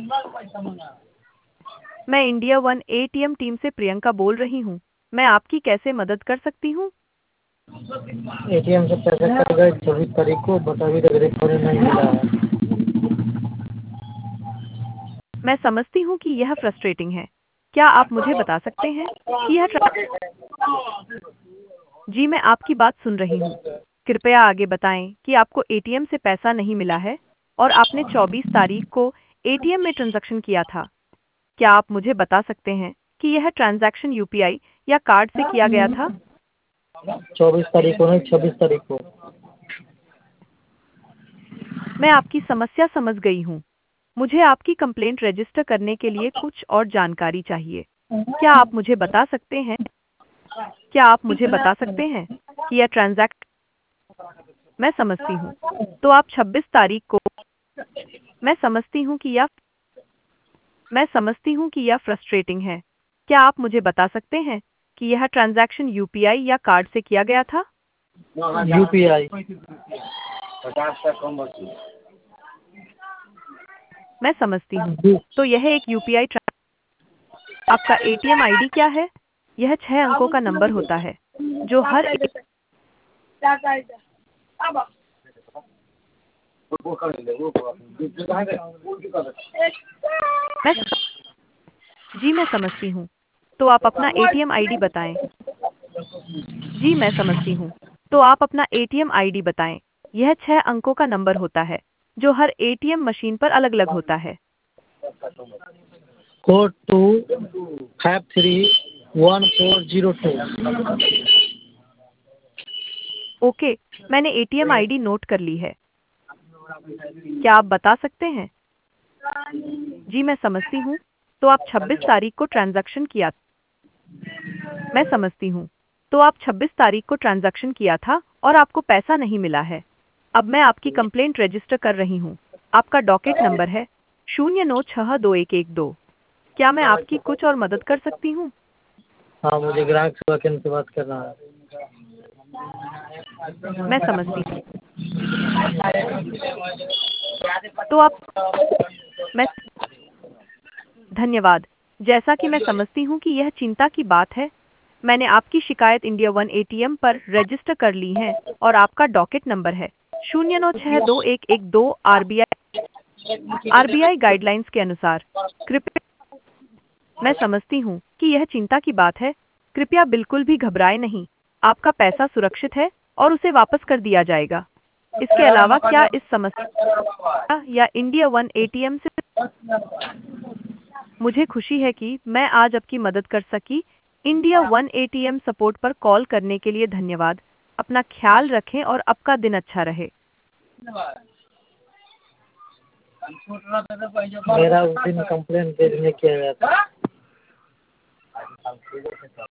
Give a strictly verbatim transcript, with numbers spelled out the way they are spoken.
मैं India one ATM team से प्रियंका बोल रही हूँ। मैं आपकी कैसे मदद कर सकती हूँ? एटीएम से पैसे कट गए चौबीस तारीख को, बट अभी तक रिफंड नहीं मिला है। मैं समझती हूँ कि यह फ्रस्ट्रेटिंग है। क्या आप मुझे बता सकते हैं कि यह ट्रा... जी, मैं आपकी बात सुन रही हूँ। कृपया आगे बताएं कि आपको एटीएम से पैसा नहीं मिला है और आपने चौबीस तारीख को एटीएम में ट्रांजैक्शन किया था। क्या आप मुझे बता सकते हैं कि यह ट्रांजैक्शन यूपीआई या कार्ड से किया गया था? चौबीस तारीख को नहीं, छब्बीस तारीख को। मैं आपकी समस्या समझ गई हूँ। मुझे आपकी कंप्लेंट रजिस्टर करने के लिए कुछ और जानकारी चाहिए। क्या आप मुझे बता सकते हैं क्या आप मुझे बता सकते हैं कि यह ट्रांजैक्ट मैं समझती हूँ। तो आप छब्बीस तारीख को मैं समझती हूँ कि यह मैं समझती हूँ कि यह फ्रस्ट्रेटिंग है। क्या आप मुझे बता सकते हैं कि यह ट्रांजैक्शन यूपीआई या कार्ड से किया गया था? यूपीआई। मैं समझती हूँ। तो यह एक यूपीआई ट्रां आपका एटीएम आईडी क्या है? यह छह अंकों का नंबर होता है, जो हर एक मैं जी, मैं समझती हूँ। तो आप अपना एटीएम आईडी बताएं। जी, मैं समझती हूँ। तो आप अपना एटीएम आईडी बताएं। यह छह अंकों का नंबर होता है, जो हर एटीएम मशीन पर अलग-अलग होता है। Four two five three one four zero two. Okay, मैंने एटीएम आईडी नोट कर ली है। क्या आप बता सकते हैं? जी, मैं समझती हूँ। तो आप छब्बीस तारीख को ट्रांजैक्शन किया मैं समझती हूँ। तो आप छब्बीस तारीख को ट्रांजैक्शन किया था और आपको पैसा नहीं मिला है। अब मैं आपकी कंप्लेंट रजिस्टर कर रही हूँ। आपका डॉकेट नंबर है शून्य नौ छह दो एक एक दो। क्या मैं आपकी कुछ और मदद कर सकती हूँ? हाँ, मुझे ग्राहक सेवा केंद्र से बात करना है। मैं समझती हूँ। तो आप मैं धन्यवाद। जैसा कि मैं समझती हूँ कि यह चिंता की बात है, मैंने आपकी शिकायत इंडिया वन एटीएम पर रजिस्टर कर ली है और आपका डॉकेट नंबर है शून्य नौ छह दो एक एक दो। आरबीआई आरबीआई गाइडलाइंस के अनुसार कृपया मैं समझती हूँ कि यह चिंता की बात है। कृपया बिल्कुल भी घबराएं नहीं। आपका पैसा सुरक्षित है और उसे वापस कर दिया जाएगा। इसके अलावा क्या इस समस्या या इंडिया वन एटीएम से मुझे खुशी है कि मैं आज आपकी मदद कर सकी। इंडिया वन एटीएम सपोर्ट पर कॉल करने के लिए धन्यवाद। अपना ख्याल रखें और आपका दिन अच्छा रहे। मेरा उस दिन कंप्लेंट दे देने किया गया था।